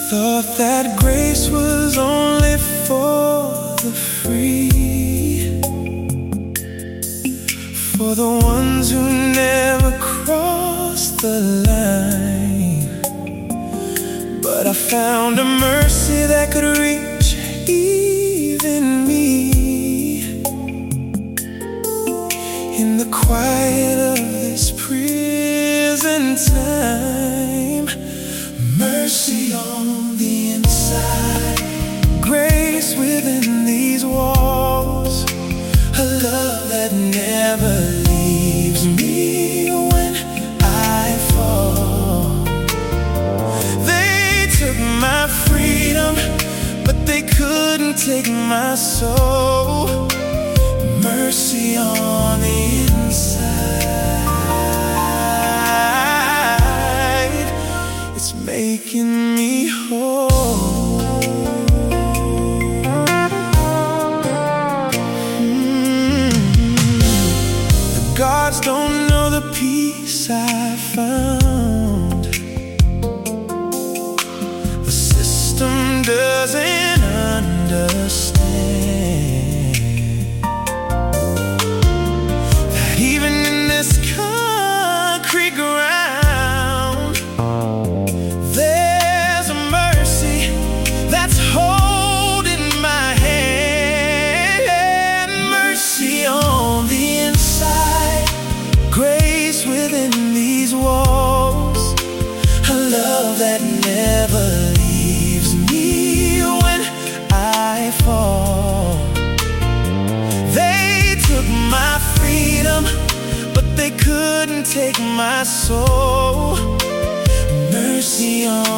Thought that grace was only for the free, for the ones who never crossed the line. But I found a mercy that could reach even me. In the quiet of this prison time, mercy on the inside, grace within these walls, a love that never leaves me when I fall. They took my freedom, but they couldn't take my soul. Mercy on the inside, it's making me whole. The gods don't know the peace I found. The system doesn't understand that even in this concrete ground, there's a mercy that's holding my hand. Mercy on the inside, grace within these walls, a love that never leaves me when I fall. They took my freedom, but they couldn't take my soul. Mercy on